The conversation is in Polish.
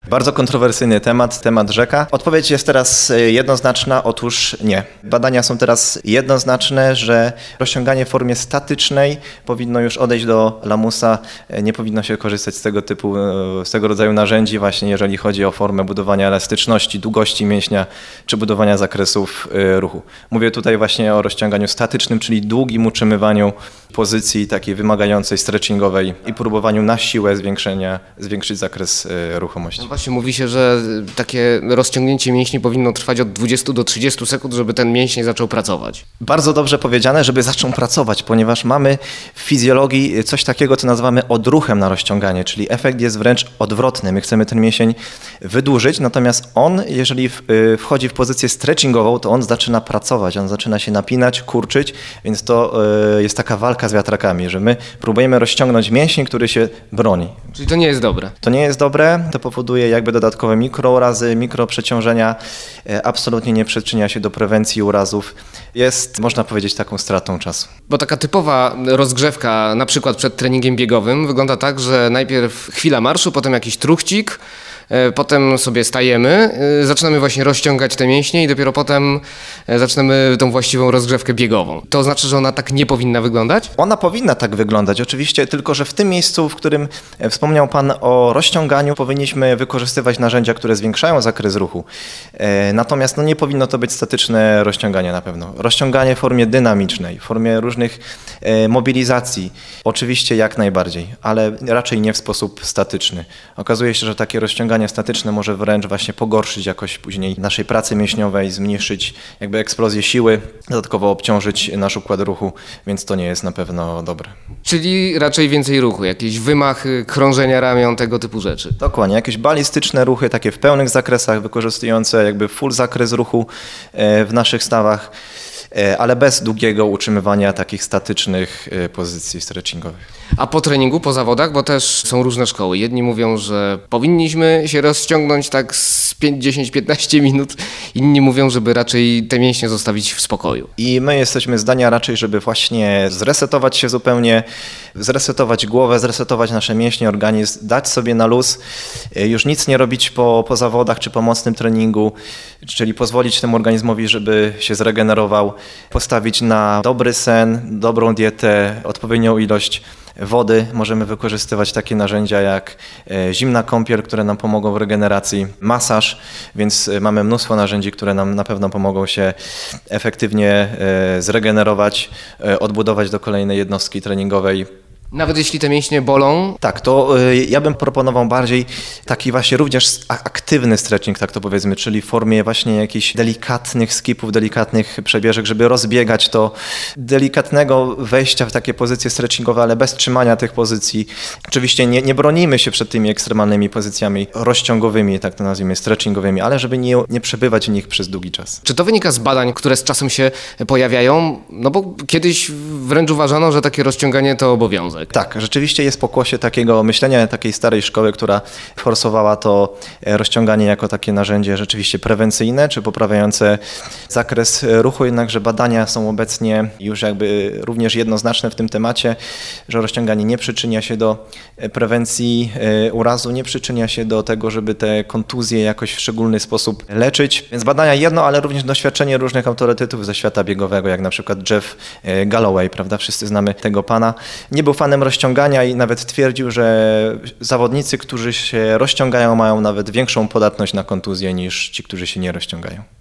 Bardzo kontrowersyjny temat rzeka. Odpowiedź jest teraz jednoznaczna, otóż nie. Badania są teraz jednoznaczne, że rozciąganie w formie statycznej powinno już odejść do lamusa, nie powinno się korzystać z tego rodzaju narzędzi właśnie jeżeli chodzi o formę budowania elastyczności, długości mięśnia czy budowania zakresów ruchu. Mówię tutaj właśnie o rozciąganiu statycznym, czyli długim utrzymywaniu pozycji takiej wymagającej stretchingowej i próbowaniu na siłę zwiększyć zakres ruchomości. No właśnie mówi się, że takie rozciągnięcie mięśni powinno trwać od 20 do 30 sekund, żeby ten mięsień zaczął pracować. Bardzo dobrze powiedziane, żeby zaczął pracować, ponieważ mamy w fizjologii coś takiego, co nazywamy odruchem na rozciąganie, czyli efekt jest wręcz odwrotny. My chcemy ten mięsień wydłużyć, natomiast on, jeżeli wchodzi w pozycję stretchingową, to on zaczyna pracować, on zaczyna się napinać, kurczyć, więc to jest taka walka z wiatrakami, że my próbujemy rozciągnąć mięsień, który się broni. Czyli to nie jest dobre. To nie jest dobre, to powoduje jakby dodatkowe mikrourazy, mikroprzeciążenia, absolutnie nie przyczynia się do prewencji urazów. Jest, można powiedzieć, taką stratą czasu. Bo taka typowa rozgrzewka, na przykład przed treningiem biegowym, wygląda tak, że najpierw chwila marszu, potem jakiś truchcik, potem sobie stajemy, zaczynamy właśnie rozciągać te mięśnie i dopiero potem zaczynamy tą właściwą rozgrzewkę biegową. To znaczy, że ona tak nie powinna wyglądać? Ona powinna tak wyglądać, oczywiście, tylko że w tym miejscu, w którym wspomniał Pan o rozciąganiu, powinniśmy wykorzystywać narzędzia, które zwiększają zakres ruchu. Natomiast nie powinno to być statyczne rozciąganie na pewno. Rozciąganie w formie dynamicznej, w formie różnych mobilizacji, oczywiście jak najbardziej, ale raczej nie w sposób statyczny. Okazuje się, że takie rozciąganie statyczne może wręcz właśnie pogorszyć jakość później naszej pracy mięśniowej, zmniejszyć jakby eksplozję siły, dodatkowo obciążyć nasz układ ruchu, więc to nie jest na pewno dobre. Czyli raczej więcej ruchu, jakieś wymachy, krążenia ramion, tego typu rzeczy. Dokładnie, jakieś balistyczne ruchy, takie w pełnych zakresach, wykorzystujące jakby full zakres ruchu w naszych stawach, ale bez długiego utrzymywania takich statycznych pozycji stretchingowych. A po treningu, po zawodach, bo też są różne szkoły. Jedni mówią, że powinniśmy się rozciągnąć tak z 5, 10, 15 minut. Inni mówią, żeby raczej te mięśnie zostawić w spokoju. I my jesteśmy zdania raczej, żeby właśnie zresetować się zupełnie, zresetować głowę, zresetować nasze mięśnie, organizm, dać sobie na luz, już nic nie robić po zawodach czy po mocnym treningu, czyli pozwolić temu organizmowi, żeby się zregenerował, postawić na dobry sen, dobrą dietę, odpowiednią ilość wody. Możemy wykorzystywać takie narzędzia jak zimna kąpiel, które nam pomogą w regeneracji, masaż, więc mamy mnóstwo narzędzi, które nam na pewno pomogą się efektywnie zregenerować, odbudować do kolejnej jednostki treningowej. Nawet jeśli te mięśnie bolą? Tak, to ja bym proponował bardziej taki właśnie również aktywny stretching, tak to powiedzmy, czyli w formie właśnie jakichś delikatnych skipów, delikatnych przebieżek, żeby rozbiegać to, delikatnego wejścia w takie pozycje stretchingowe, ale bez trzymania tych pozycji. Oczywiście nie bronimy się przed tymi ekstremalnymi pozycjami rozciągowymi, tak to nazwijmy, stretchingowymi, ale żeby nie przebywać w nich przez długi czas. Czy to wynika z badań, które z czasem się pojawiają? No bo kiedyś wręcz uważano, że takie rozciąganie to obowiązek. Tak, rzeczywiście jest pokłosie takiego myślenia, takiej starej szkoły, która forsowała to rozciąganie jako takie narzędzie rzeczywiście prewencyjne, czy poprawiające zakres ruchu, jednakże badania są obecnie już jakby również jednoznaczne w tym temacie, że rozciąganie nie przyczynia się do prewencji urazu, nie przyczynia się do tego, żeby te kontuzje jakoś w szczególny sposób leczyć. Więc badania jedno, ale również doświadczenie różnych autorytetów ze świata biegowego, jak na przykład Jeff Galloway, prawda? Wszyscy znamy tego pana. Nie był fanem rozciągania i nawet twierdził, że zawodnicy, którzy się rozciągają, mają nawet większą podatność na kontuzję niż ci, którzy się nie rozciągają.